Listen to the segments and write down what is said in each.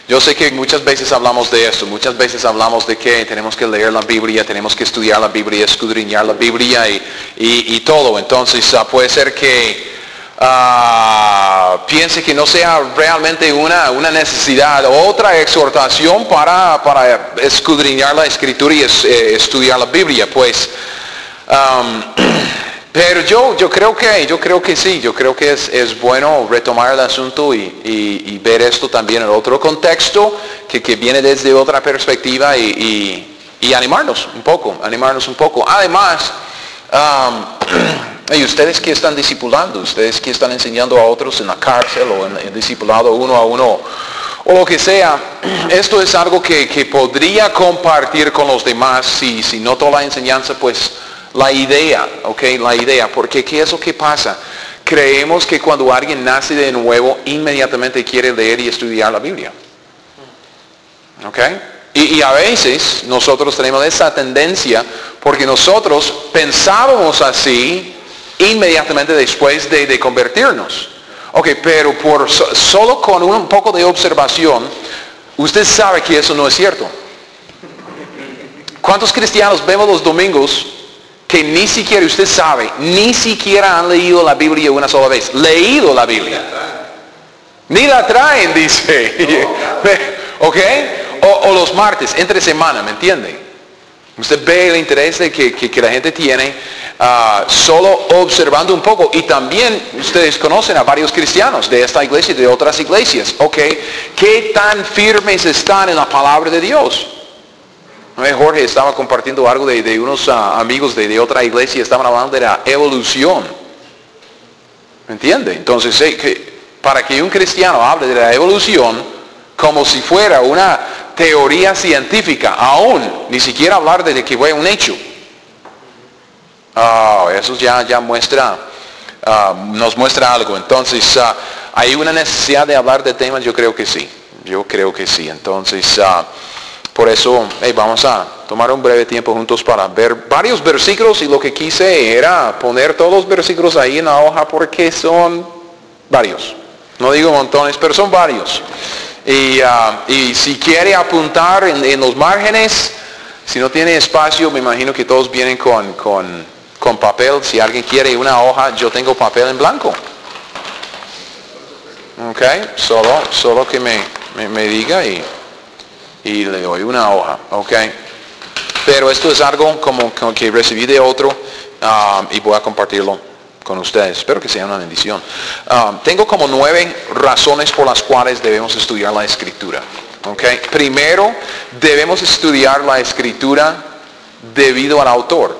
Yo sé que muchas veces hablamos de esto, muchas veces hablamos de que tenemos que leer la Biblia, tenemos que estudiar la Biblia, escudriñar la Biblia y todo. Entonces puede ser que piense que no sea realmente una necesidad, otra exhortación para escudriñar la Escritura y estudiar la Biblia. Pues pero yo creo que sí, yo creo que es bueno retomar el asunto y ver esto también en otro contexto que viene desde otra perspectiva y animarnos un poco. Además, y ustedes que están discipulando, ustedes que están enseñando a otros en la cárcel o en discipulado uno a uno o lo que sea, esto es algo que podría compartir con los demás si no toda la enseñanza, pues la idea, porque ¿qué es lo que pasa? Creemos que cuando alguien nace de nuevo, inmediatamente quiere leer y estudiar la Biblia. Y a veces nosotros tenemos esa tendencia porque nosotros pensábamos así inmediatamente después de convertirnos. Pero solo con un poco de observación, usted sabe que eso no es cierto. ¿Cuántos cristianos vemos los domingos que ni siquiera, usted sabe, ni siquiera han leído la Biblia una sola vez? Leído la Biblia. Ni la traen, dice. O los martes, entre semana, ¿me entiende? Usted ve el interés que la gente tiene solo observando un poco. Y también ustedes conocen a varios cristianos de esta iglesia y de otras iglesias. ¿Qué tan firmes están en la palabra de Dios? Jorge estaba compartiendo algo de unos amigos de otra iglesia, estaban hablando de la evolución. ¿Me entiende? Entonces, para que un cristiano hable de la evolución como si fuera una teoría científica, aún ni siquiera hablar de que fue un hecho. Eso ya muestra, nos muestra algo. Entonces, ¿hay una necesidad de hablar de temas? Yo creo que sí. Entonces, por eso vamos a tomar un breve tiempo juntos para ver varios versículos, y lo que quise era poner todos los versículos ahí en la hoja porque son varios. No digo montones, pero son varios. Y si quiere apuntar en los márgenes, si no tiene espacio, me imagino que todos vienen con papel. Si alguien quiere una hoja, yo tengo papel en blanco. Solo que me diga y le doy una hoja, Pero esto es algo como que recibí de otro y voy a compartirlo con ustedes. Espero que sea una bendición. Tengo como 9 razones por las cuales debemos estudiar la Escritura. Primero, debemos estudiar la Escritura debido al autor.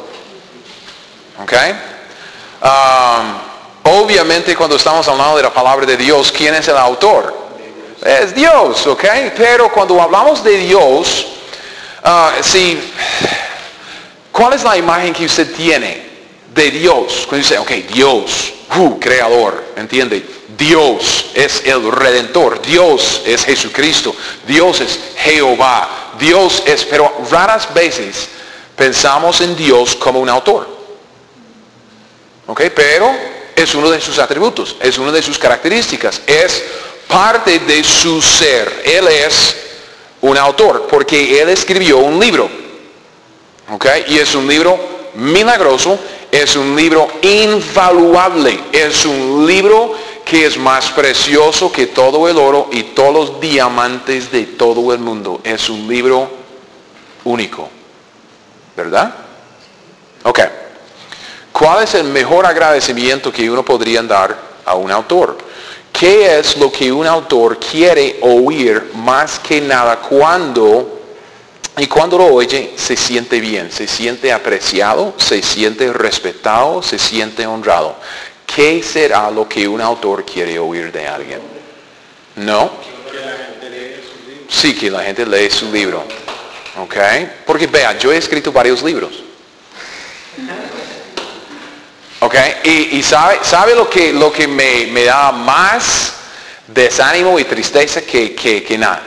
Obviamente cuando estamos hablando de la palabra de Dios, ¿quién es el autor? Es Dios, Pero cuando hablamos de Dios, ¿cuál es la imagen que usted tiene de Dios? Cuando dice, Dios, creador, ¿entiende? Dios es el Redentor, Dios es Jesucristo, Dios es Jehová, pero raras veces pensamos en Dios como un autor. Pero es uno de sus atributos, es una de sus características, es parte de su ser. Él es un autor porque él escribió un libro. Y es un libro milagroso, es un libro invaluable, es un libro que es más precioso que todo el oro y todos los diamantes de todo el mundo. Es un libro único, ¿verdad? ¿Cuál es el mejor agradecimiento que uno podría dar a un autor? ¿Qué es lo que un autor quiere oír más que nada cuando lo oye se siente bien, se siente apreciado, se siente respetado, se siente honrado? ¿Qué será lo que un autor quiere oír de alguien? ¿No? Que la gente lee su libro. Sí, que la gente lee su libro. Porque vea, yo he escrito varios libros. Y sabe lo que me da más desánimo y tristeza que nada.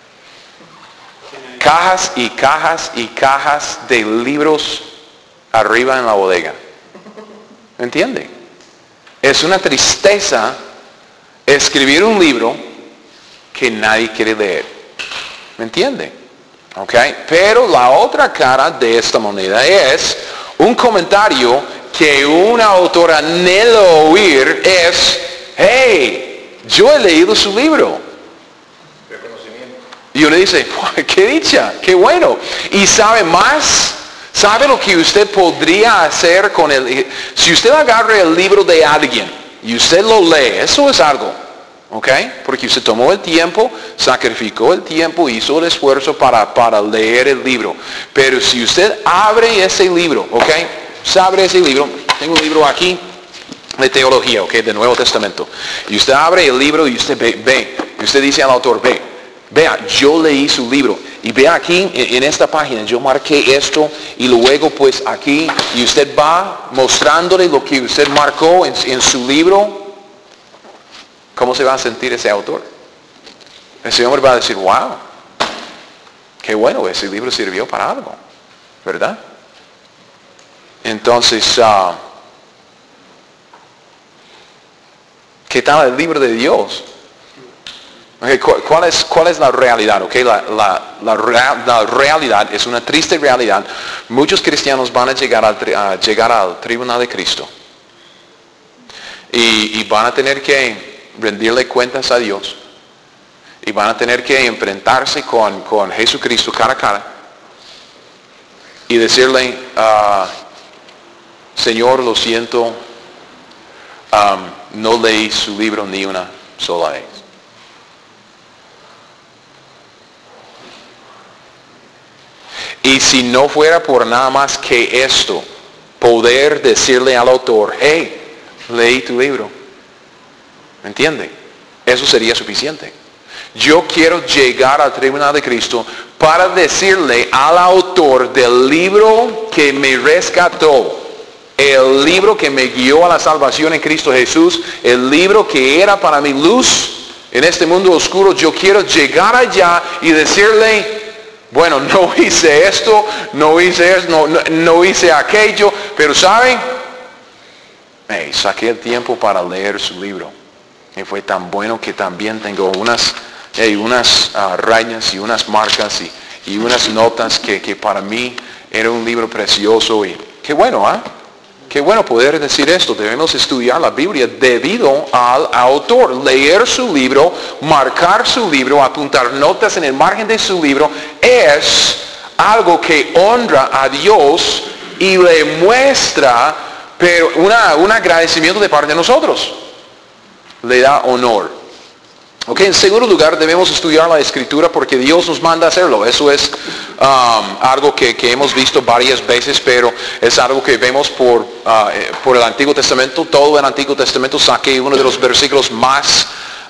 Cajas y cajas y cajas de libros arriba en la bodega. ¿Me entiende? Es una tristeza escribir un libro que nadie quiere leer. ¿Me entiende? ¿Ok? Pero la otra cara de esta moneda es un comentario que un autor anhela oír es, hey, yo he leído su libro. Reconocimiento. Y uno dice, qué dicha, qué bueno. Y sabe más, sabe lo que usted podría hacer con el... Si usted agarra el libro de alguien y usted lo lee, eso es algo. ¿Ok? Porque usted tomó el tiempo, sacrificó el tiempo, hizo el esfuerzo para leer el libro. Pero si usted abre ese libro, ¿ok? Usted abre ese libro, tengo un libro aquí de teología, ¿ok? Del Nuevo Testamento. Y usted abre el libro y usted ve, y usted dice al autor, vea, yo leí su libro. Y vea aquí, en esta página, yo marqué esto, y luego pues aquí, y usted va mostrándole lo que usted marcó en su libro. ¿Cómo se va a sentir ese autor? Ese hombre va a decir, wow, qué bueno, ese libro sirvió para algo, ¿verdad? Entonces, ¿qué tal el libro de Dios? Okay, ¿cuál es la realidad? Okay, la realidad es una triste realidad. Muchos cristianos van a llegar al tribunal de Cristo. Y van a tener que rendirle cuentas a Dios. Y van a tener que enfrentarse con Jesucristo cara a cara. Y decirle, Señor, lo siento, no leí su libro ni una sola vez. Y si no fuera por nada más que esto, poder decirle al autor, hey, leí tu libro. ¿Me entiende? Eso sería suficiente. Yo quiero llegar al tribunal de Cristo para decirle al autor del libro que me rescató, el libro que me guió a la salvación en Cristo Jesús, el libro que era para mi luz en este mundo oscuro, yo quiero llegar allá y decirle, bueno, no hice esto, no hice aquello, pero ¿saben? Hey, saqué el tiempo para leer su libro. Y fue tan bueno que también tengo unas rayas y unas marcas y unas notas que para mí era un libro precioso. Y qué bueno, Qué bueno poder decir esto. Debemos estudiar la Biblia debido al autor. Leer su libro, marcar su libro, apuntar notas en el margen de su libro es algo que honra a Dios y le muestra pero un agradecimiento de parte de nosotros. Le da honor. Ok, en segundo lugar debemos estudiar la Escritura porque Dios nos manda a hacerlo. Eso es algo que hemos visto varias veces, pero es algo que vemos por el Antiguo Testamento. Todo el Antiguo Testamento, saqué uno de los versículos más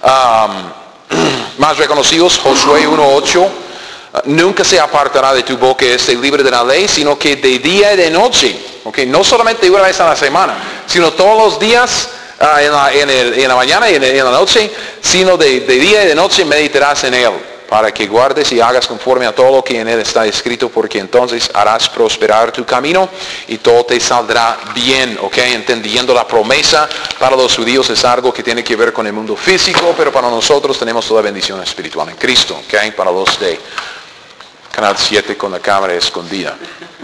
reconocidos, Josué 1:8. Nunca se apartará de tu boca este libro de la ley, sino que de día y de noche. Okay, no solamente una vez a la semana, sino todos los días. En la mañana y en la noche, sino de día y de noche meditarás en él, para que guardes y hagas conforme a todo lo que en él está escrito, porque entonces harás prosperar tu camino y todo te saldrá bien, ¿ok? Entendiendo la promesa, para los judíos es algo que tiene que ver con el mundo físico, pero para nosotros tenemos toda bendición espiritual en Cristo, ¿ok? Para los de Canal 7 con la cámara escondida.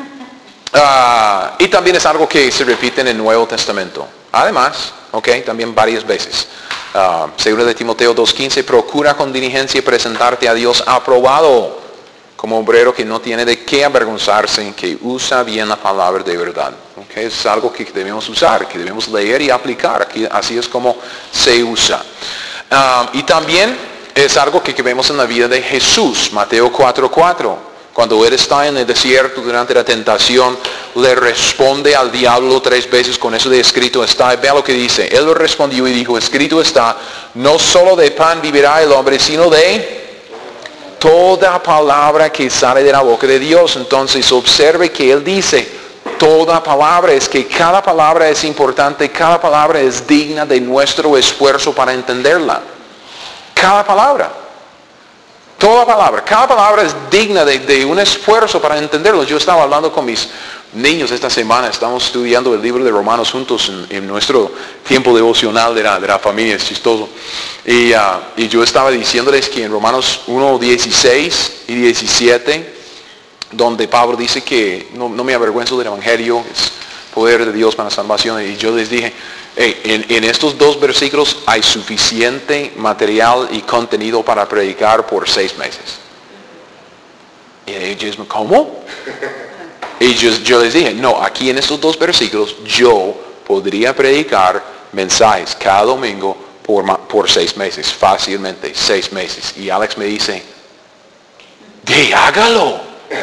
Y también es algo que se repite en el Nuevo Testamento. Además, también varias veces. Segunda de Timoteo 2:15, procura con diligencia presentarte a Dios aprobado, como obrero que no tiene de qué avergonzarse, que usa bien la palabra de verdad. Es algo que debemos usar, que debemos leer y aplicar. Así es como se usa. Y también es algo que vemos en la vida de Jesús, Mateo 4:4. Cuando él está en el desierto durante la tentación, le responde al diablo 3 veces con eso de escrito está. Vea lo que dice. Él lo respondió y dijo, escrito está, no solo de pan vivirá el hombre, sino de toda palabra que sale de la boca de Dios. Entonces observe que él dice, toda palabra, es que cada palabra es importante, cada palabra es digna de nuestro esfuerzo para entenderla. Cada palabra. Toda palabra, cada palabra es digna de un esfuerzo para entenderlo. Yo estaba hablando con mis niños esta semana, estamos estudiando el libro de Romanos juntos en nuestro tiempo devocional de la familia, es chistoso. Y yo estaba diciéndoles que en Romanos 1, 16 y 17, donde Pablo dice que no me avergüenzo del Evangelio, es poder de Dios para la salvación. Y yo les dije, en estos dos versículos hay suficiente material y contenido para predicar por 6 meses. Y ellos, ¿cómo? Y yo les dije, no, aquí en estos 2 versículos yo podría predicar mensajes cada domingo por 6 meses, fácilmente, 6 meses. Y Alex me dice, hágalo.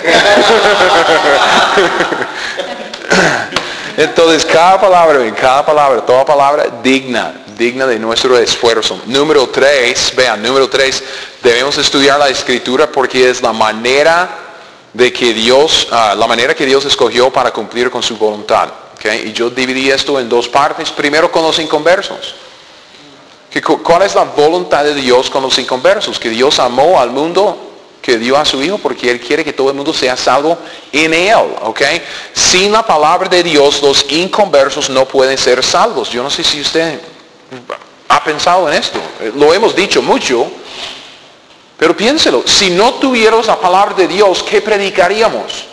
Entonces cada palabra, toda palabra digna de nuestro esfuerzo. Número 3, debemos estudiar la Escritura porque es la manera que Dios escogió para cumplir con su voluntad. ¿Okay? Y yo dividí esto en 2 partes. Primero con los inconversos. ¿Cuál es la voluntad de Dios con los inconversos? Que Dios amó al mundo, que dio a su Hijo porque Él quiere que todo el mundo sea salvo en Él, ¿ok? Sin la palabra de Dios, los inconversos no pueden ser salvos. Yo no sé si usted ha pensado en esto. Lo hemos dicho mucho, pero piénselo. Si no tuviéramos la palabra de Dios, ¿qué predicaríamos?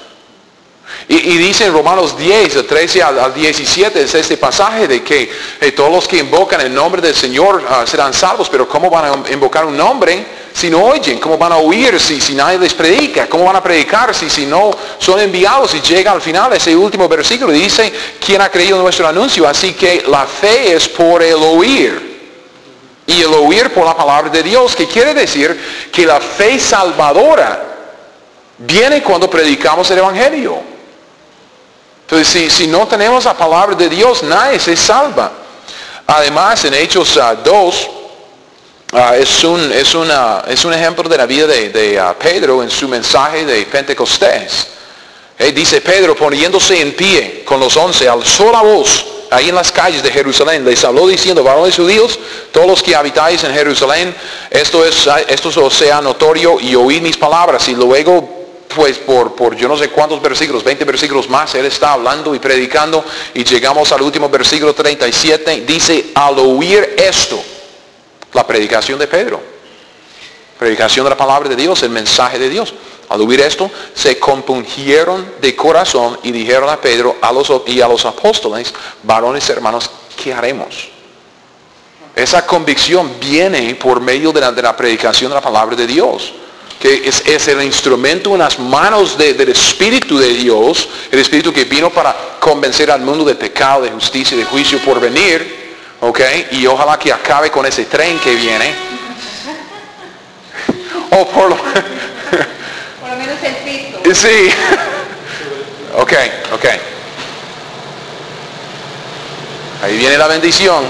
Y dice en Romanos 10, del 13 al 17, es este pasaje de que todos los que invocan el nombre del Señor serán salvos, pero ¿cómo van a invocar un nombre si no oyen? ¿Cómo van a oír si nadie les predica? ¿Cómo van a predicar si no son enviados? Y llega al final ese último versículo y dice, ¿quién ha creído en nuestro anuncio? Así que la fe es por el oír. Y el oír por la palabra de Dios, que quiere decir que la fe salvadora viene cuando predicamos el Evangelio. Entonces, si no tenemos la palabra de Dios, nadie se salva. Además, en Hechos 2, es un ejemplo de la vida de Pedro en su mensaje de Pentecostés. Dice Pedro, poniéndose en pie con los 11, alzó la voz ahí en las calles de Jerusalén. Les habló diciendo, varones judíos, todos los que habitáis en Jerusalén, esto os sea notorio y oíd mis palabras. Y luego, pues por yo no sé cuántos versículos, 20 versículos más, él está hablando y predicando y llegamos al último versículo 37, dice, al oír esto, la predicación de Pedro, predicación de la palabra de Dios, el mensaje de Dios, al oír esto, se compungieron de corazón y dijeron a Pedro y a los apóstoles, varones hermanos, ¿qué haremos? Esa convicción viene por medio de la predicación de la palabra de Dios, que es el instrumento en las manos del Espíritu de Dios, el Espíritu que vino para convencer al mundo de pecado, de justicia y de juicio por venir, ¿ok? Y ojalá que acabe con ese tren que viene. O por lo menos el piso. Sí. Ok. Ahí viene la bendición.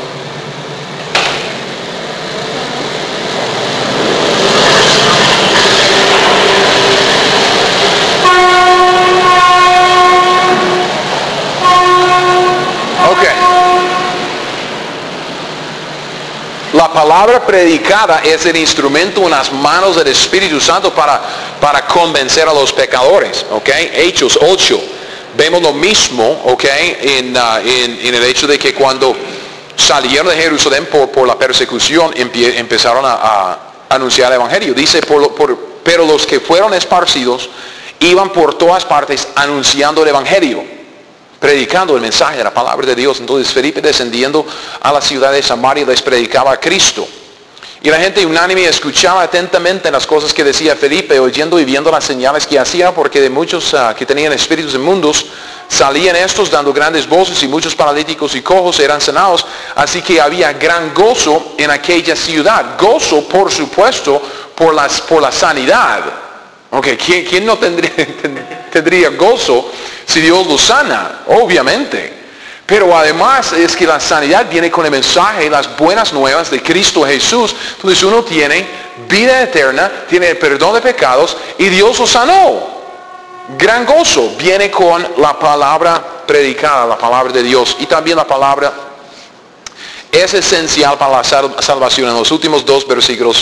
La palabra predicada es el instrumento en las manos del Espíritu Santo para convencer a los pecadores. ¿Ok? Hechos 8. Vemos lo mismo, ¿ok? En el hecho de que cuando salieron de Jerusalén por la persecución, empezaron a anunciar el Evangelio. Dice, pero los que fueron esparcidos iban por todas partes anunciando el Evangelio, predicando el mensaje de la palabra de Dios. Entonces Felipe, descendiendo a la ciudad de Samaria, les predicaba a Cristo. Y la gente unánime escuchaba atentamente las cosas que decía Felipe, oyendo y viendo las señales que hacía, porque de muchos que tenían espíritus inmundos salían estos dando grandes voces, y muchos paralíticos y cojos eran sanados. Así que había gran gozo en aquella ciudad. Gozo, por supuesto, por la sanidad. Okay, ¿quién no tendría gozo si Dios lo sana? Obviamente. Pero además es que la sanidad viene con el mensaje, las buenas nuevas de Cristo Jesús. Entonces uno tiene vida eterna, tiene el perdón de pecados y Dios lo sanó. Gran gozo viene con la palabra predicada, la palabra de Dios. Y también la palabra es esencial para la salvación. En los últimos 2 versículos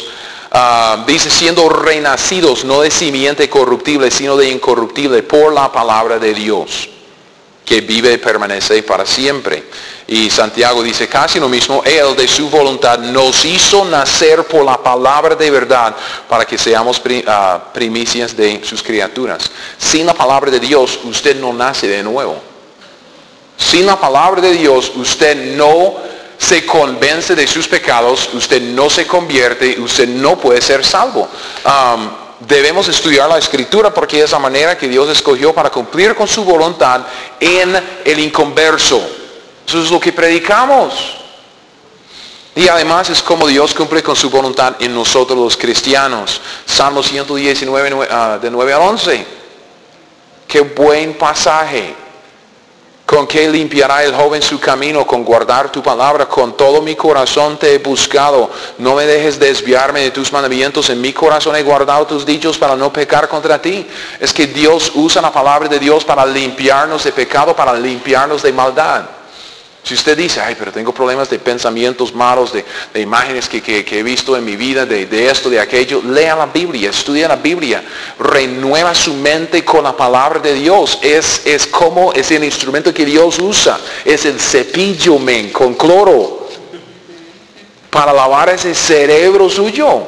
Dice, siendo renacidos, no de simiente corruptible, sino de incorruptible, por la palabra de Dios, que vive y permanece para siempre. Y Santiago dice casi lo mismo, Él de su voluntad nos hizo nacer por la palabra de verdad, para que seamos primicias de sus criaturas. Sin la palabra de Dios, usted no nace de nuevo. Sin la palabra de Dios, usted no se convence de sus pecados, usted no se convierte, usted no puede ser salvo. Debemos estudiar la Escritura porque es la manera que Dios escogió para cumplir con su voluntad en el inconverso. Eso es lo que predicamos. Y además es como Dios cumple con su voluntad en nosotros los cristianos. Salmo 119, de 9 al 11. Qué buen pasaje. ¿Con qué limpiará el joven su camino? Con guardar tu palabra. Con todo mi corazón te he buscado. No me dejes desviarme de tus mandamientos. En mi corazón he guardado tus dichos para no pecar contra ti. Es que Dios usa la palabra de Dios para limpiarnos de pecado, para limpiarnos de maldad. Si usted dice, ay, pero tengo problemas de pensamientos malos, de imágenes que he visto en mi vida, de esto, de aquello, lea la Biblia, estudia la Biblia, renueva su mente con la palabra de Dios. Es como es el instrumento que Dios usa, es el cepillo, con cloro, para lavar ese cerebro suyo.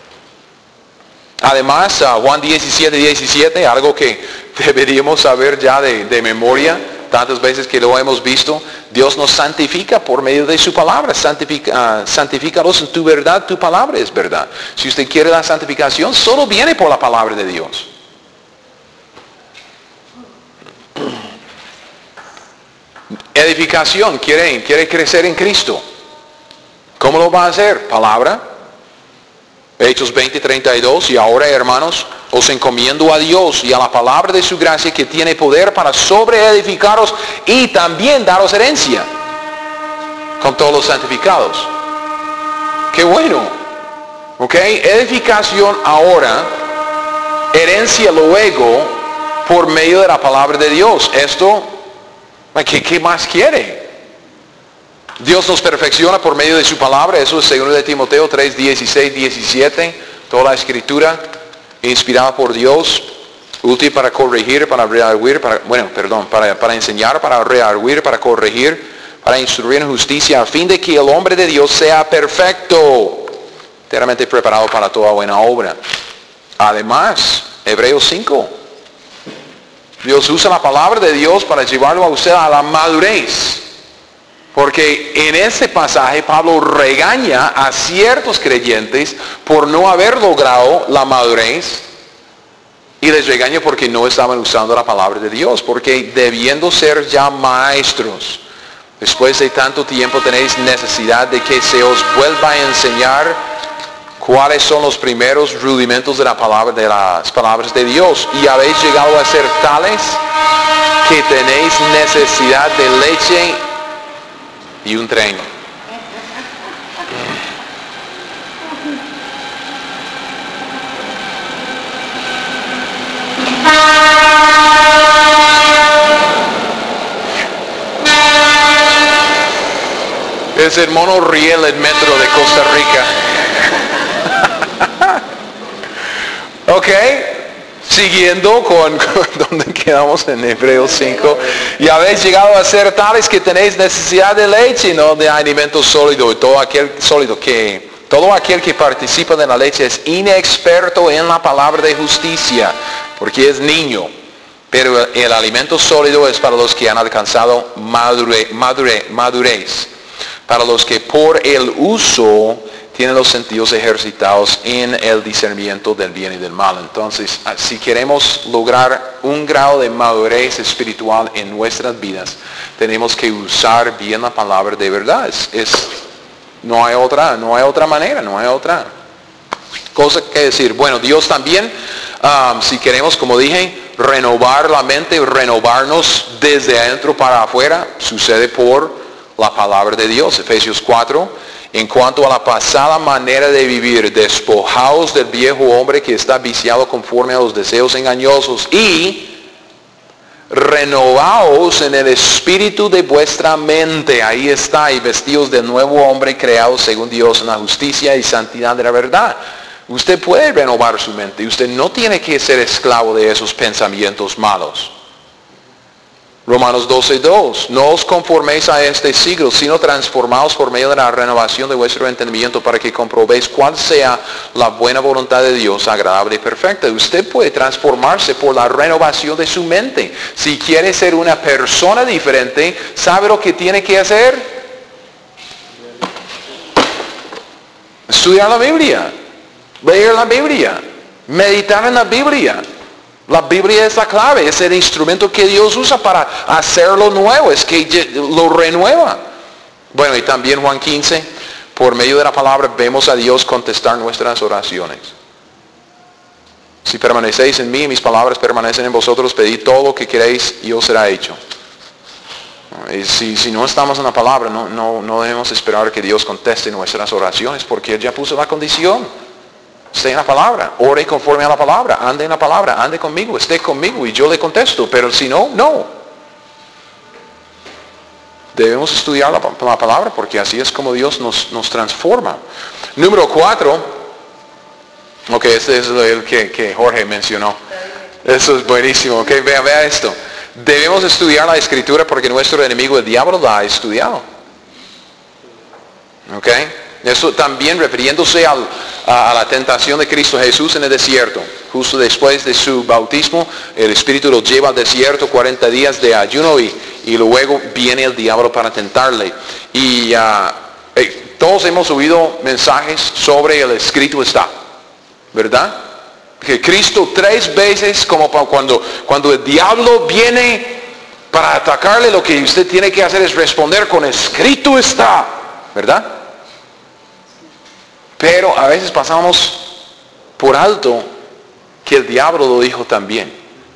Además, Juan 17, algo que deberíamos saber ya de memoria, tantas veces que lo hemos visto, Dios nos santifica por medio de su palabra. Santifícalos en tu verdad, tu palabra es verdad. Si usted quiere la santificación, solo viene por la palabra de Dios. Edificación, quiere crecer en Cristo. ¿Cómo lo va a hacer? Palabra. Hechos 20:32, y ahora, hermanos, os encomiendo a Dios y a la palabra de su gracia, que tiene poder para sobreedificaros y también daros herencia con todos los santificados. Qué bueno. ¿Ok? Edificación ahora, herencia luego, por medio de la palabra de Dios. Esto, ¿qué más quiere? Dios nos perfecciona por medio de su palabra. Eso es 2 de Timoteo 3, 16, 17. Toda la Escritura inspirada por Dios, útil para corregir, para redarguir, para enseñar, para redarguir, para corregir, para instruir en justicia, a fin de que el hombre de Dios sea perfecto, enteramente preparado para toda buena obra. Además, Hebreos 5. Dios usa la palabra de Dios para llevarlo a usted a la madurez. Porque en ese pasaje Pablo regaña a ciertos creyentes por no haber logrado la madurez, y les regaña porque no estaban usando la palabra de Dios, porque debiendo ser ya maestros, después de tanto tiempo tenéis necesidad de que se os vuelva a enseñar cuáles son los primeros rudimentos de la palabra, de las palabras de Dios, y habéis llegado a ser tales que tenéis necesidad de leche y un tren. Es el monorriel, el metro de Costa Rica. Ok. Siguiendo con donde quedamos en Hebreos 5. Y habéis llegado a ser tales que tenéis necesidad de leche, no de alimento sólido. Y todo aquel que participa de la leche es inexperto en la palabra de justicia, porque es niño. Pero el alimento sólido es para los que han alcanzado madurez. Para los que por el uso tienen los sentidos ejercitados en el discernimiento del bien y del mal. Entonces, si queremos lograr un grado de madurez espiritual en nuestras vidas, tenemos que usar bien la palabra de verdad. No hay otra manera, no hay otra cosa que decir. Bueno, Dios también, si queremos, como dije, renovar la mente, renovarnos desde adentro para afuera, sucede por la palabra de Dios. Efesios 4. En cuanto a la pasada manera de vivir, despojaos del viejo hombre que está viciado conforme a los deseos engañosos, y renovaos en el espíritu de vuestra mente. Ahí está, y vestidos del nuevo hombre creado según Dios en la justicia y santidad de la verdad. Usted puede renovar su mente. Usted no tiene que ser esclavo de esos pensamientos malos. Romanos 12:2. No os conforméis a este siglo, sino transformaos por medio de la renovación de vuestro entendimiento para que comprobéis cuál sea la buena voluntad de Dios, agradable y perfecta. Usted puede transformarse por la renovación de su mente. Si quiere ser una persona diferente, ¿sabe lo que tiene que hacer? Estudiar la Biblia, leer la Biblia, meditar en la Biblia. La Biblia es la clave, es el instrumento que Dios usa para hacerlo nuevo, es que lo renueva. Bueno, y también Juan 15, por medio de la palabra vemos a Dios contestar nuestras oraciones. Si permanecéis en mí y mis palabras permanecen en vosotros, pedid todo lo que queréis y os será hecho. Y si no estamos en la palabra, no debemos esperar que Dios conteste nuestras oraciones, porque Él ya puso la condición. Esté en la palabra, ore conforme a la palabra, ande en la palabra, ande conmigo, esté conmigo y yo le contesto, pero si no, no. Debemos estudiar la palabra porque así es como Dios nos transforma. Número 4, ok, este es el que Jorge mencionó. Eso es buenísimo, ok, vea esto. Debemos estudiar la Escritura porque nuestro enemigo, el diablo, la ha estudiado. Ok. Eso también refiriéndose a la tentación de Cristo Jesús en el desierto. Justo después de su bautismo, el Espíritu lo lleva al desierto 40 días de ayuno y luego viene el diablo para tentarle. Y todos hemos oído mensajes sobre el escrito está, ¿verdad? Que Cristo 3 veces, como cuando el diablo viene para atacarle, lo que usted tiene que hacer es responder con escrito está, ¿verdad? Pero a veces pasamos por alto que el diablo lo dijo también.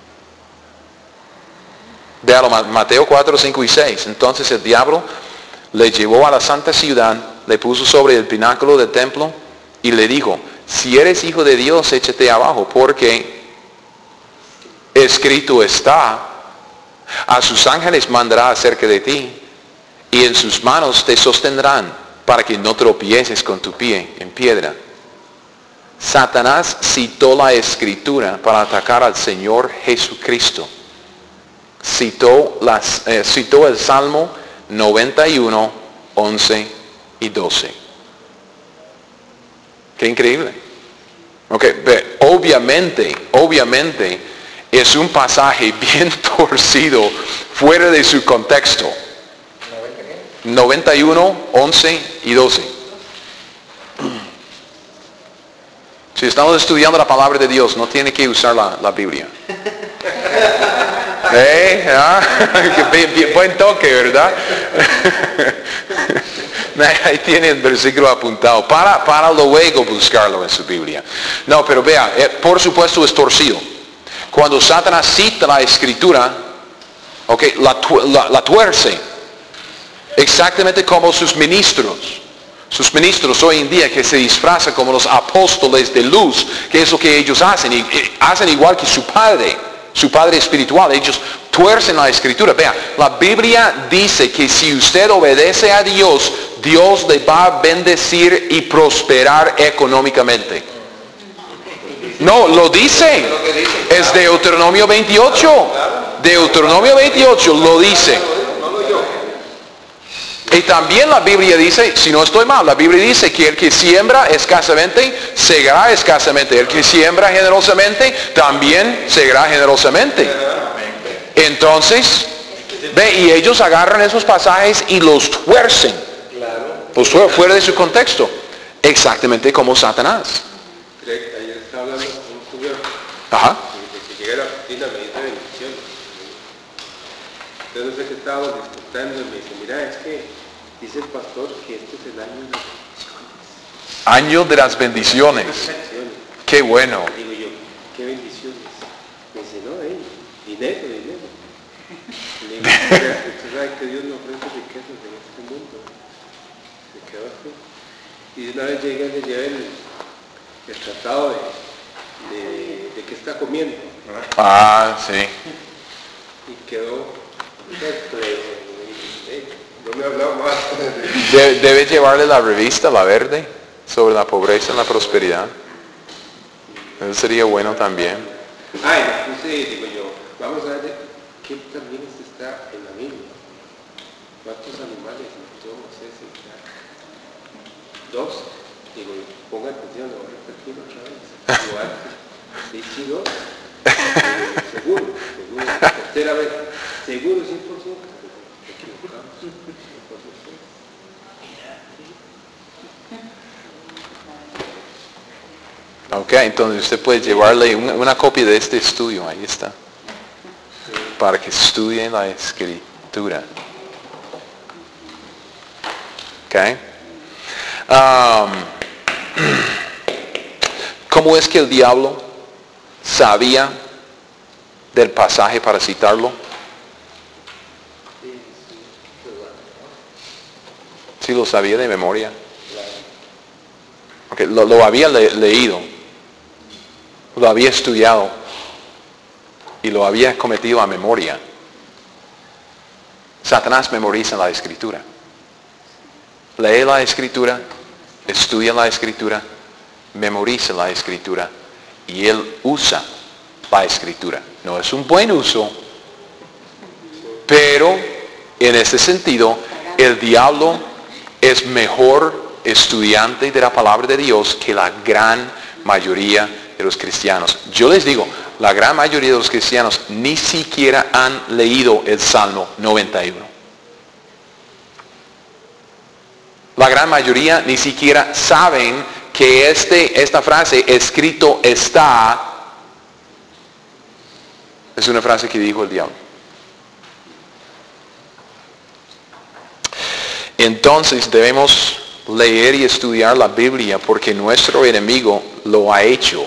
Véalo, Mateo 4, 5 y 6. Entonces el diablo le llevó a la santa ciudad, le puso sobre el pináculo del templo y le dijo, si eres hijo de Dios, échate abajo, porque escrito está, a sus ángeles mandará acerca de ti, y en sus manos te sostendrán, para que no tropieces con tu pie en piedra. Satanás citó la Escritura para atacar al Señor Jesucristo. Citó el Salmo 91, 11 y 12. Qué increíble. Okay, obviamente es un pasaje bien torcido, fuera de su contexto. 91, 11 y 12. Si estamos estudiando la palabra de Dios, no tiene que usar la Biblia. Buen toque, ¿verdad? Ahí tiene el versículo apuntado. Para luego buscarlo en su Biblia. No, pero vea, por supuesto es torcido. Cuando Satanás cita la Escritura, okay, la tuerce. Exactamente como sus ministros hoy en día que se disfrazan como los apóstoles de luz, que es lo que ellos hacen, y hacen igual que su padre espiritual, ellos tuercen la Escritura. Vea, la Biblia dice que si usted obedece a Dios, Dios le va a bendecir y prosperar económicamente. No, lo dice, es Deuteronomio 28, Deuteronomio 28 lo dice. Y también la Biblia dice, si no estoy mal, la Biblia dice que el que siembra escasamente, segará escasamente. El que siembra generosamente, también segará generosamente. Entonces, ve, y ellos agarran esos pasajes y los tuercen. Los tuercen fuera de su contexto. Exactamente como Satanás. Ayer estaba hablando con un estudiante. Ajá. Y que llega a la oficina me dice bendiciones. Entonces que estábamos disfrutando y me dice, mira, es que dice el pastor que este es el año de las bendiciones. Año de las bendiciones. Qué bueno. Digo yo, ¿qué bendiciones? Me dice, no, dinero. Le digo, usted sabe que Dios no ofrece riquezas en este mundo. Se quedó así. Y de una vez llegué y le llevé el tratado de qué está comiendo. Ah, sí. Y quedó, no me ha hablado más. Debe llevarle la revista, la verde, sobre la pobreza y la prosperidad. eso sería bueno también. Y le puse, digo yo, vamos a ver qué también está en la Biblia. ¿Cuántos animales yo no sé si está? 2. Digo, ponga atención, lo voy a repetir otra vez. Igual, sí, 2. Seguro. Tercera vez. Seguro 100%. Equivocamos. Ok, entonces usted puede llevarle una copia de este estudio, ahí está. Para que estudien la escritura. Ok. ¿Cómo es que el diablo sabía del pasaje para citarlo? Sí lo sabía de memoria. Okay, lo había leído, lo había estudiado y lo había cometido a memoria. Satanás memoriza la escritura. Lee la escritura, estudia la escritura, memoriza la escritura y él usa la escritura. No es un buen uso, pero en ese sentido el diablo es mejor estudiante de la palabra de Dios que la gran mayoría de los cristianos. Yo les digo, la gran mayoría de los cristianos ni siquiera han leído el Salmo 91. La gran mayoría ni siquiera saben que esta frase, escrito está, es una frase que dijo el diablo. Entonces debemos leer y estudiar la Biblia porque nuestro enemigo lo ha hecho.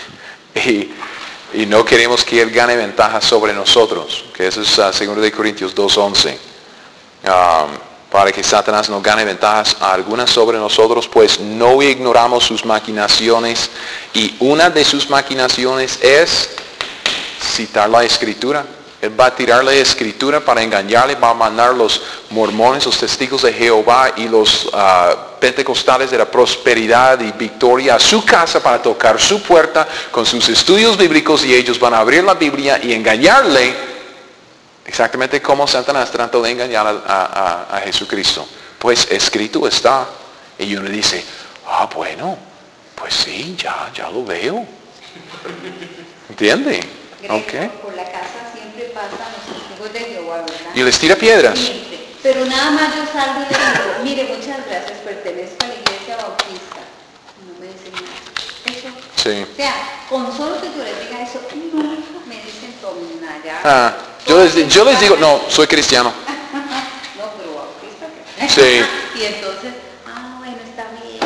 Y no queremos que él gane ventaja sobre nosotros. Que eso es 2 Corintios 2:11. Para que Satanás no gane ventajas algunas sobre nosotros, pues no ignoramos sus maquinaciones. Y una de sus maquinaciones es citar la escritura. Él va a tirar la escritura para engañarle, va a mandar los mormones, los testigos de Jehová y los pentecostales de la prosperidad y victoria a su casa para tocar su puerta con sus estudios bíblicos y ellos van a abrir la Biblia y engañarle exactamente como Satanás trató de engañar a Jesucristo. Pues escrito está. Y uno dice, bueno, pues sí, ya lo veo. ¿Entiende? Okay. Por la casa siempre pasan los testigos de Jehová, ¿verdad? Y les tira piedras. Siempre. Pero nada más yo salgo y le digo, mire, muchas gracias, pertenezco a la iglesia bautista. No me dicen nada. Eso. Sí. O sea, con solo que yo les diga eso, nunca me dicen nada. Yo les digo, no, soy cristiano. No, pero bautista. Sí. Y entonces, bueno, está bien.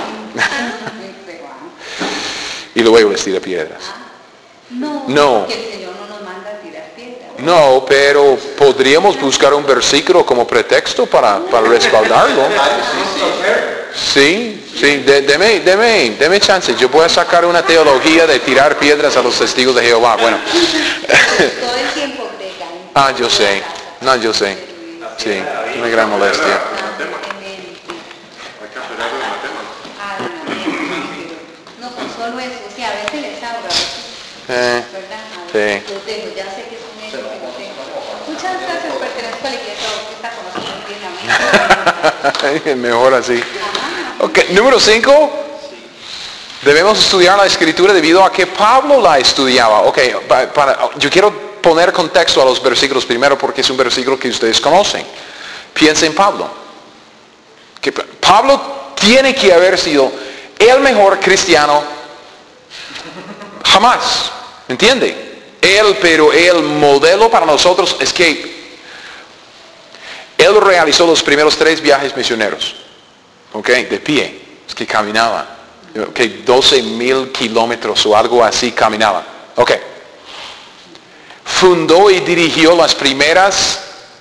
Y luego les tira piedras. No, porque el Señor no nos manda a tirar piedras. No, pero podríamos buscar un versículo como pretexto para respaldarlo. Sí, deme chance. Yo voy a sacar una teología de tirar piedras a los testigos de Jehová. Bueno. Todo el tiempo pegan. Yo sé. No, yo sé. Sí, una gran molestia. No, con solo eso. O sea, a veces les abro. Sí. Los dejo, ya sé que son ellos que los tengo. Muchas gracias, pertenezco a la iglesia bautista, conozco muy bien. Mejor así. Okay, número 5. Debemos estudiar la escritura debido a que Pablo la estudiaba. Yo quiero poner contexto a los versículos primero porque es un versículo que ustedes conocen. Piensa en Pablo. Que Pablo tiene que haber sido el mejor cristiano jamás. ¿Entiende? Pero el modelo para nosotros es que él realizó los primeros 3 viajes misioneros. De pie. Es que caminaba. 12,000 kilómetros o algo así caminaba. Fundó y dirigió las primeras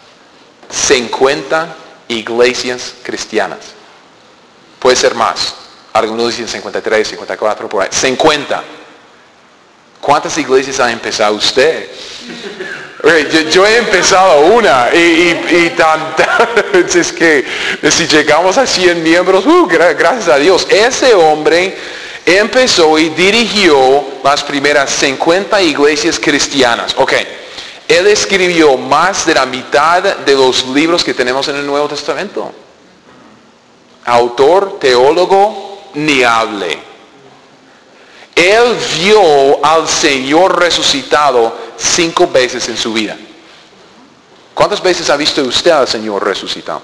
50 iglesias cristianas. Puede ser más. Algunos dicen 53, 54, por ahí. 50. ¿Cuántas iglesias ha empezado usted? Yo he empezado una y es que si llegamos a 100 miembros, gracias a Dios. Ese hombre Empezó y dirigió las primeras 50 iglesias cristianas. Ok. Él escribió más de la mitad de los libros que tenemos en el Nuevo Testamento. Autor, teólogo, ni hable. Él vio al Señor resucitado 5 veces en su vida. ¿Cuántas veces ha visto usted al Señor resucitado?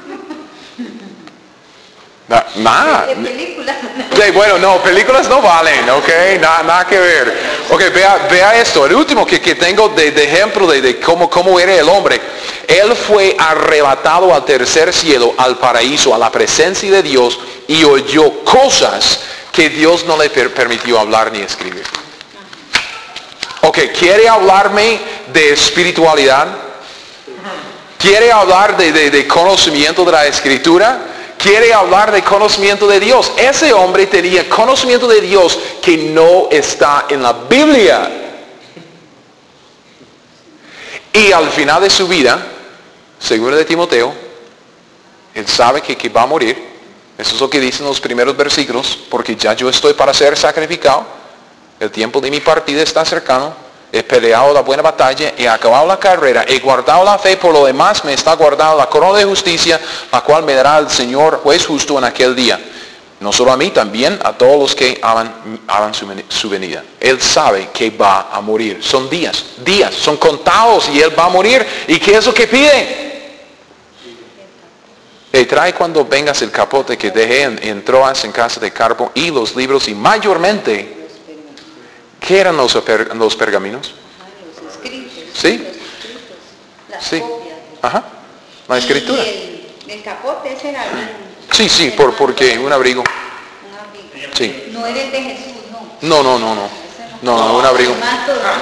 Nada. De películas. Sí, bueno, no, películas no valen, ok, nada que ver. Ok, vea esto, el último que tengo de ejemplo de cómo era el hombre. Él fue arrebatado al tercer cielo, al paraíso, a la presencia de Dios, y oyó cosas que Dios no le permitió hablar ni escribir. Ok, ¿quiere hablarme de espiritualidad? ¿Quiere hablar de conocimiento de la Escritura? ¿Quiere hablar de conocimiento de Dios? Ese hombre tenía conocimiento de Dios que no está en la Biblia. Y al final de su vida, según de Timoteo, él sabe que va a morir. Eso es lo que dicen los primeros versículos. Porque ya yo estoy para ser sacrificado. El tiempo de mi partida está cercano. He peleado la buena batalla, he acabado la carrera, he guardado la fe, por lo demás me está guardada la corona de justicia, la cual me dará el Señor juez justo en aquel día. No solo a mí, también a todos los que aman su venida. Él sabe que va a morir. Son días, son contados y él va a morir. ¿Y qué es lo que pide? Trae cuando vengas el capote que dejé en Troas en casa de Carpo y los libros y mayormente... ¿Qué eran los pergaminos? Los escritos. ¿Sí? Los escritos, las Sí. copias. Ajá. La escritura. Y el capote ese era Sí, porque un abrigo. un abrigo. Sí. No era el de Jesús, no. No. Ese No, un abrigo. El manto de-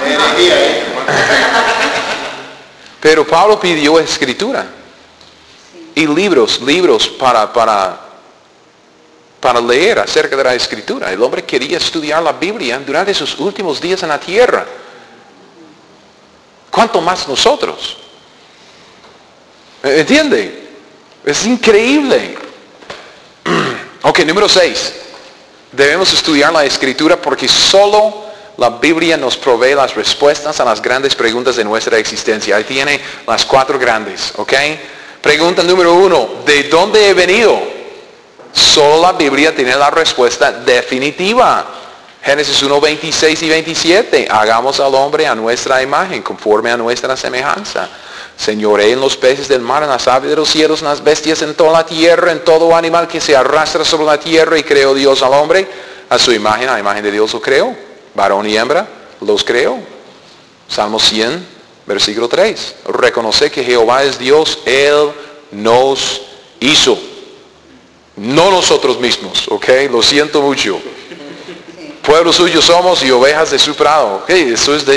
Pero Pablo pidió escritura. Y libros para leer acerca de la Escritura. El hombre quería estudiar la Biblia durante sus últimos días en la tierra. ¿Cuánto más nosotros? ¿Entiende? Es increíble. Ok, número 6. Debemos estudiar la Escritura porque solo la Biblia nos provee las respuestas a las grandes preguntas de nuestra existencia. Ahí tiene las 4 grandes, ¿ok? Pregunta número 1. ¿De dónde he venido? Solo la Biblia tiene la respuesta definitiva. Génesis 1, 26 y 27. Hagamos al hombre a nuestra imagen, conforme a nuestra semejanza. Señoree en los peces del mar, en las aves de los cielos, en las bestias, en toda la tierra, en todo animal que se arrastra sobre la tierra. Y creó Dios al hombre a su imagen, a la imagen de Dios lo creó. Varón y hembra los creó. Salmo 100, versículo 3. Reconoce que Jehová es Dios, Él nos hizo. No nosotros mismos, ¿ok? Lo siento mucho. Pueblo suyo somos y ovejas de su prado, ¿ok? Eso es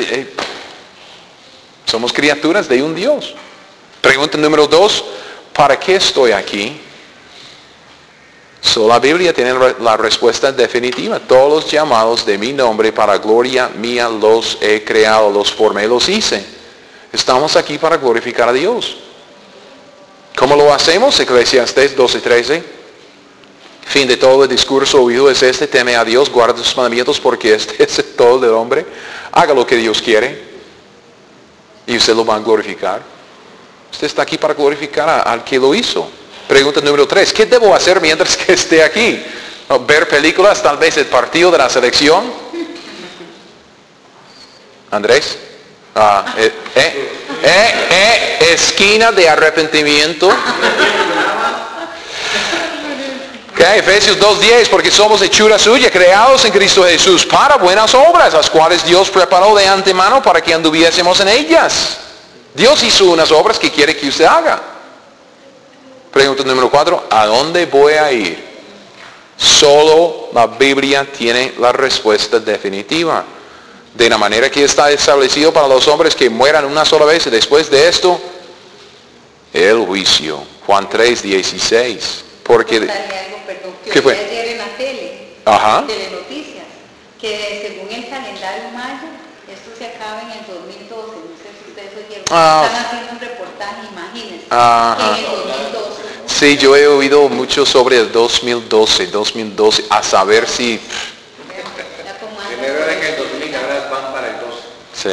somos criaturas de un Dios. Pregunta número 2, ¿para qué estoy aquí? Solo la Biblia tiene la respuesta definitiva. Todos los llamados de mi nombre para gloria mía los he creado, los formé, los hice. Estamos aquí para glorificar a Dios. ¿Cómo lo hacemos? Eclesiastés 12:13. Fin de todo el discurso oído es este: teme a Dios, guarda sus mandamientos, porque este es el todo del hombre. Haga lo que Dios quiere y usted lo va a glorificar. Usted está aquí para glorificar al que lo hizo. Pregunta número 3. ¿Qué debo hacer mientras que esté aquí? ¿Ver películas? Tal vez el partido de la selección. Andrés. Esquina de arrepentimiento. Efesios 2:10, porque somos hechura suya, creados en Cristo Jesús para buenas obras, las cuales Dios preparó de antemano para que anduviésemos en ellas. Dios hizo unas obras que quiere que usted haga. Pregunta número 4, ¿a dónde voy a ir? Solo la Biblia tiene la respuesta definitiva. De la manera que está establecido para los hombres que mueran una sola vez y después de esto, el juicio. Juan 3:16. Porque... ¿Qué fue? Ayer en la tele, Ajá. Telenoticias, que según el calendario maya, esto se acaba en el 2012, no sé si ustedes oyeron, están haciendo un reportaje, imagínense, Ajá. en el 2012. Sí, yo he oído mucho sobre el 2012, a saber si Sí.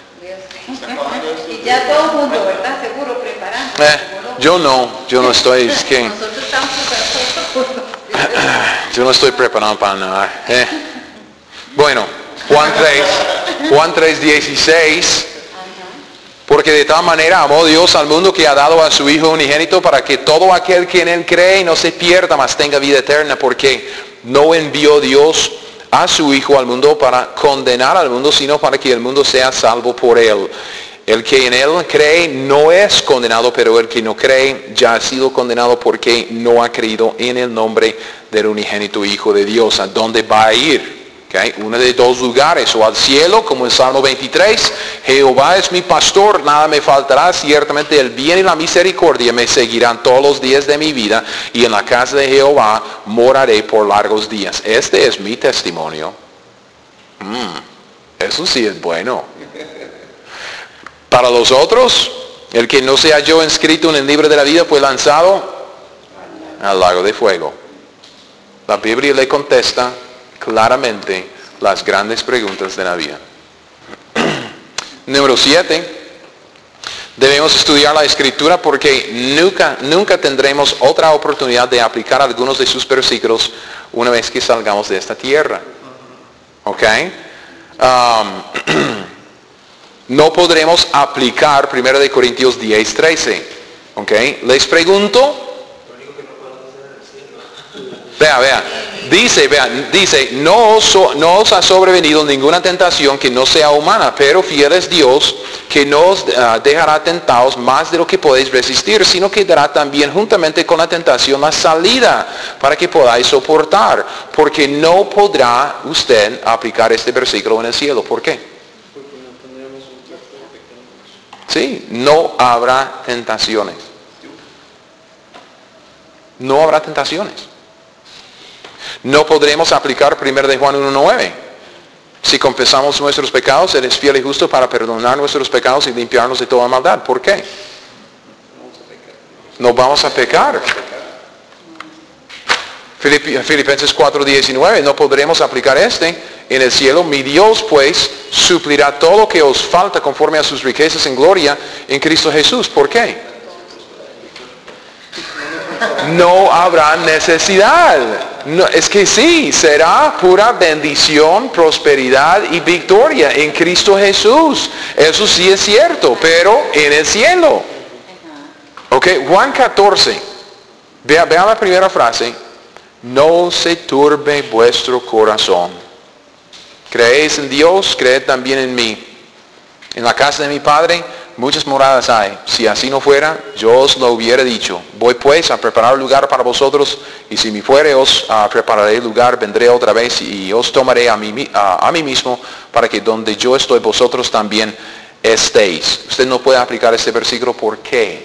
Y ya todo el mundo, ¿verdad? Seguro preparando. Yo no estoy, es que Nosotros estamos preparados. yo no estoy preparado para nada. Bueno, Juan 3:16. Porque de tal manera amó Dios al mundo que ha dado a su Hijo unigénito para que todo aquel que en él cree no se pierda, mas tenga vida eterna. Porque no envió Dios a su Hijo al mundo para condenar al mundo, sino para que el mundo sea salvo por él. El que en él cree no es condenado, pero el que no cree ya ha sido condenado porque no ha creído en el nombre del unigénito Hijo de Dios. ¿A dónde va a ir? Okay. Uno de dos lugares, o al cielo, como en Salmo 23, Jehová es mi pastor, nada me faltará, ciertamente el bien y la misericordia me seguirán todos los días de mi vida, y en la casa de Jehová moraré por largos días. Este es mi testimonio. Eso sí es bueno. Para los otros, el que no se halló inscrito en el libro de la vida fue lanzado al lago de fuego. La Biblia le contesta claramente las grandes preguntas de la vida. Número 7. Debemos estudiar la Escritura porque nunca tendremos otra oportunidad de aplicar algunos de sus versículos una vez que salgamos de esta tierra. ¿Ok? No podremos aplicar 1 Corintios 10:13. ¿Ok? Les pregunto. Vea. Dice, no os ha sobrevenido ninguna tentación que no sea humana, pero fiel es Dios, que no os dejará tentados más de lo que podéis resistir, sino que dará también juntamente con la tentación la salida para que podáis soportar. Porque no podrá usted aplicar este versículo en el cielo. ¿Por qué? Porque no tendremos un cuerpo pecaminoso. Sí, no habrá tentaciones. No habrá tentaciones. No podremos aplicar 1 Juan 1:9. Si confesamos nuestros pecados, Él es fiel y justo para perdonar nuestros pecados y limpiarnos de toda maldad. ¿Por qué? No vamos a pecar. Filipenses 4:19. No podremos aplicar este en el cielo. Mi Dios pues suplirá todo lo que os falta conforme a sus riquezas en gloria en Cristo Jesús. ¿Por qué? No habrá necesidad. No, es que sí, será pura bendición, prosperidad y victoria en Cristo Jesús. Eso sí es cierto, pero en el cielo. Ok, Juan 14. Vean la primera frase. No se turbe vuestro corazón. Creéis en Dios, creed también en mí. En la casa de mi Padre muchas moradas hay. Si así no fuera, yo os lo hubiera dicho. Voy pues a preparar lugar para vosotros, y si me fuere os prepararé lugar, vendré otra vez y os tomaré a mí mismo, para que donde yo estoy vosotros también estéis. Usted no puede aplicar este versículo. ¿Por qué?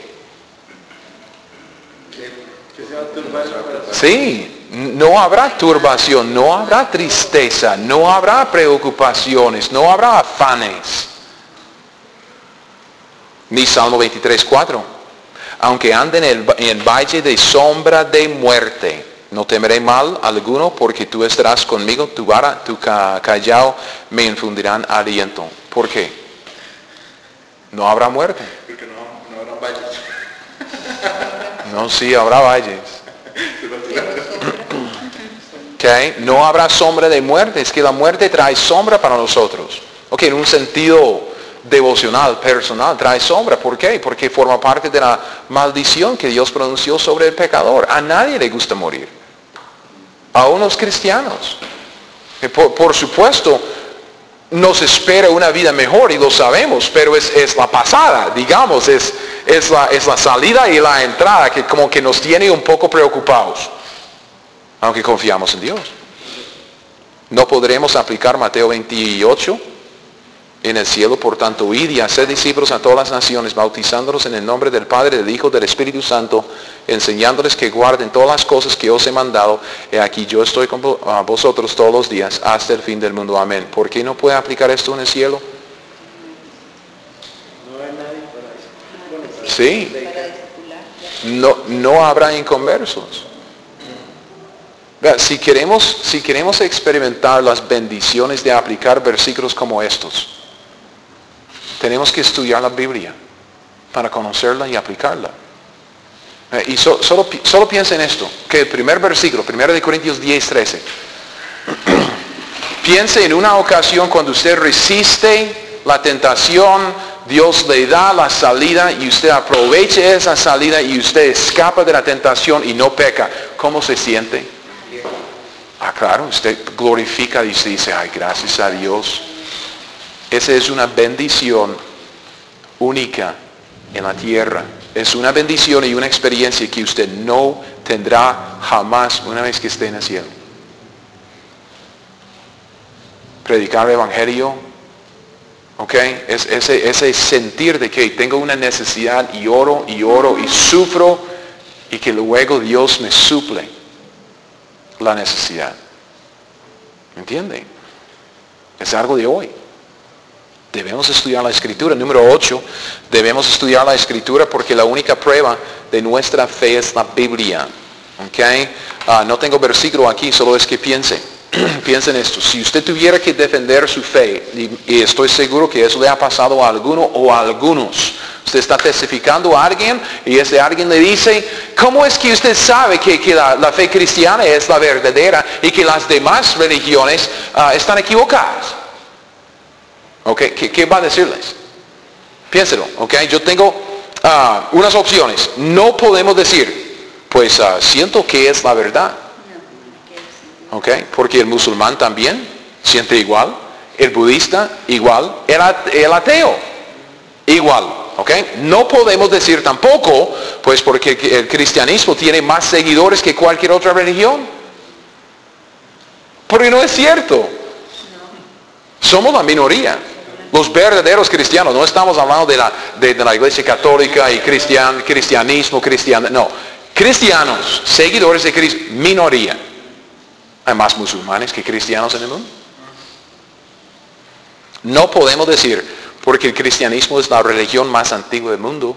Que se va a turbar el corazón. Sí, no habrá turbación, no habrá tristeza, no habrá preocupaciones, no habrá afanes. Ni Salmo 23:4. Aunque ande en el valle de sombra de muerte, no temeré mal alguno, porque tú estarás conmigo, tu vara, tu callado me infundirán aliento. ¿Por qué? No habrá muerte. Porque no habrán valles. No, sí, habrá valles. Okay. No habrá sombra de muerte. Es que la muerte trae sombra para nosotros. Ok, en un sentido devocional, personal, trae sombra. ¿Por qué? Porque forma parte de la maldición que Dios pronunció sobre el pecador. A nadie le gusta morir. A unos cristianos. Por supuesto, nos espera una vida mejor y lo sabemos, pero es la pasada, digamos, es la salida y la entrada que como que nos tiene un poco preocupados. Aunque confiamos en Dios. No podremos aplicar Mateo 28 en el cielo. Por tanto, id y haced discípulos a todas las naciones, bautizándolos en el nombre del Padre, del Hijo, del Espíritu Santo, enseñándoles que guarden todas las cosas que os he mandado. He aquí yo estoy con vosotros todos los días hasta el fin del mundo. Amén. ¿Por qué no puede aplicar esto en el cielo? No hay nadie para eso. Sí. No habrá inconversos. Si queremos experimentar las bendiciones de aplicar versículos como estos, tenemos que estudiar la Biblia para conocerla y aplicarla. Y solo piensa en esto, que el primer versículo, 1 Corintios 10:13. Piense en una ocasión cuando usted resiste la tentación, Dios le da la salida y usted aprovecha esa salida y usted escapa de la tentación y no peca. ¿Cómo se siente? Claro, usted glorifica y usted dice, ay, gracias a Dios. Esa es una bendición única en la tierra. Es una bendición y una experiencia que usted no tendrá jamás una vez que esté en el cielo. Predicar el evangelio, ¿ok? Ese sentir de que tengo una necesidad y oro y sufro y que luego Dios me suple la necesidad. ¿Me entiende? Es algo de hoy. Debemos estudiar la Escritura. Número 8, debemos estudiar la Escritura porque la única prueba de nuestra fe es la Biblia. ¿Okay? No tengo versículo aquí, solo es que piense. Piensa en esto. Si usted tuviera que defender su fe, y estoy seguro que eso le ha pasado a alguno o a algunos. Usted está testificando a alguien y ese alguien le dice, ¿cómo es que usted sabe que la fe cristiana es la verdadera y que las demás religiones están equivocadas? Okay, ¿qué va a decirles? Piénselo, okay. Yo tengo unas opciones. No podemos decir, pues siento que es la verdad. Okay, porque el musulmán también siente igual, el budista igual, el ateo igual. Okay. No podemos decir tampoco, pues porque el cristianismo tiene más seguidores que cualquier otra religión. Porque no es cierto. Somos la minoría. Los verdaderos cristianos, no estamos hablando de la iglesia católica y cristianismo, no. Cristianos, seguidores de Cristo, minoría. Hay más musulmanes que cristianos en el mundo. No podemos decir, porque el cristianismo es la religión más antigua del mundo.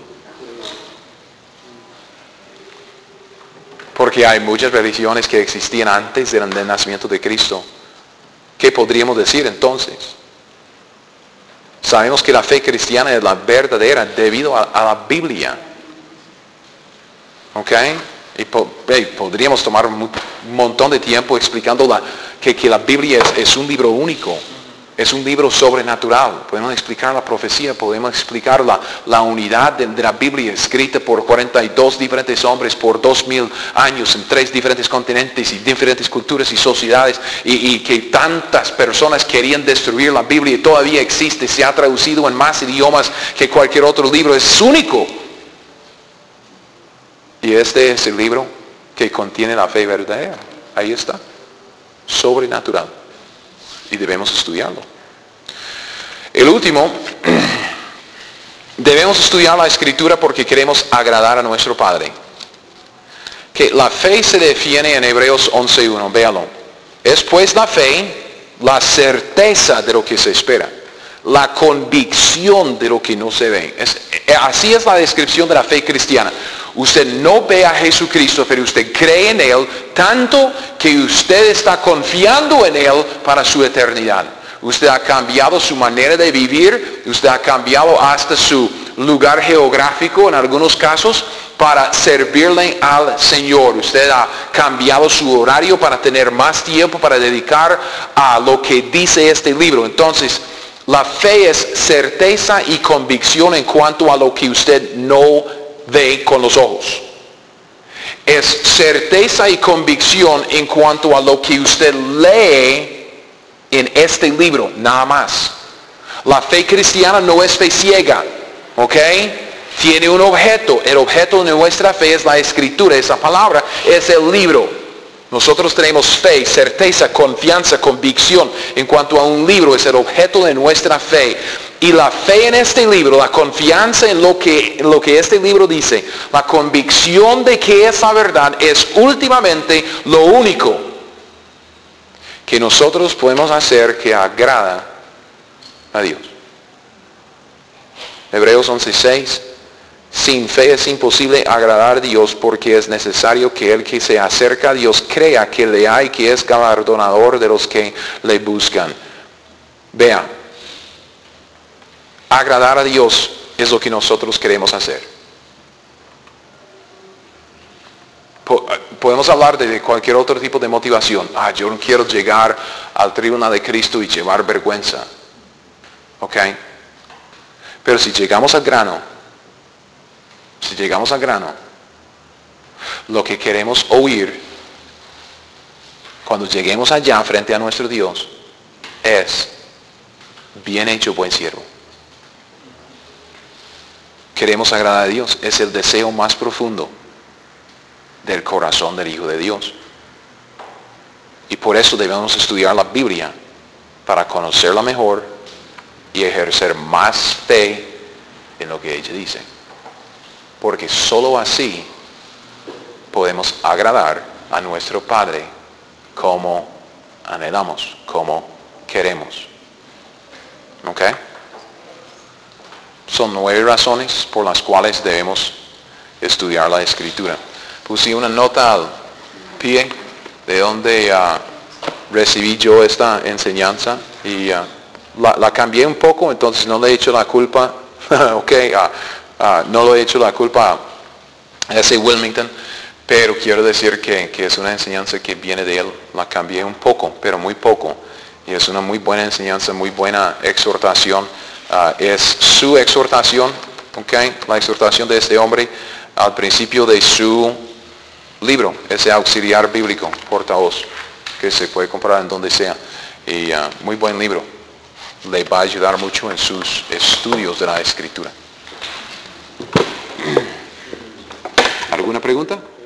Porque hay muchas religiones que existían antes del nacimiento de Cristo. ¿Qué podríamos decir entonces? Sabemos que la fe cristiana es la verdadera debido a la Biblia. ¿Ok? Y podríamos tomar un montón de tiempo explicando que la Biblia es un libro único. Es un libro sobrenatural. Podemos explicar la profecía, podemos explicar la unidad de la Biblia escrita por 42 diferentes hombres por 2000 años en 3 diferentes continentes y diferentes culturas y sociedades y que tantas personas querían destruir la Biblia y todavía existe, se ha traducido en más idiomas que cualquier otro libro, es único. Y este es el libro que contiene la fe verdadera. Ahí está. Sobrenatural. Y debemos estudiarlo. El último, debemos estudiar la Escritura porque queremos agradar a nuestro Padre. Que la fe se define en Hebreos 11:1, véalo. Es pues la fe, la certeza de lo que se espera, la convicción de lo que no se ve. Así es la descripción de la fe cristiana. Usted no ve a Jesucristo, pero usted cree en Él tanto que usted está confiando en Él para su eternidad. Usted ha cambiado su manera de vivir, usted ha cambiado hasta su lugar geográfico en algunos casos para servirle al Señor. Usted ha cambiado su horario para tener más tiempo para dedicar a lo que dice este libro. Entonces, la fe es certeza y convicción en cuanto a lo que usted no ve con los ojos. Es certeza y convicción en cuanto a lo que usted lee en este libro, nada más. La fe cristiana no es fe ciega, ¿ok? Tiene un objeto. El objeto de nuestra fe es la Escritura. Esa palabra es el libro. Nosotros tenemos fe, certeza, confianza, convicción. En cuanto a un libro, es el objeto de nuestra fe. Y la fe en este libro, la confianza en lo que este libro dice, la convicción de que es la verdad, es últimamente lo único que nosotros podemos hacer que agrada a Dios. Hebreos 11:6. Sin fe es imposible agradar a Dios porque es necesario que el que se acerca a Dios crea que le hay, que es galardonador de los que le buscan. Vea, agradar a Dios es lo que nosotros queremos hacer. Podemos hablar de cualquier otro tipo de motivación. Yo no quiero llegar al tribunal de Cristo y llevar vergüenza. ¿Ok? Pero si llegamos al grano, lo que queremos oír cuando lleguemos allá frente a nuestro Dios es: bien hecho, buen siervo. Queremos agradar a Dios. Es el deseo más profundo del corazón del Hijo de Dios. Y por eso debemos estudiar la Biblia, para conocerla mejor y ejercer más fe en lo que ella dice. Porque sólo así podemos agradar a nuestro Padre como anhelamos, como queremos. ¿Ok? Son 9 razones por las cuales debemos estudiar la Escritura. Puse una nota al pie de donde recibí yo esta enseñanza y la cambié un poco, entonces no le he hecho la culpa, no le he hecho la culpa a ese Wilmington, pero quiero decir que es una enseñanza que viene de él. La cambié un poco, pero muy poco, y es una muy buena enseñanza, muy buena exhortación. Es su exhortación, la exhortación de este hombre al principio de su libro, ese auxiliar bíblico, portavoz, que se puede comprar en donde sea. Y muy buen libro. Le va a ayudar mucho en sus estudios de la Escritura. ¿Alguna pregunta?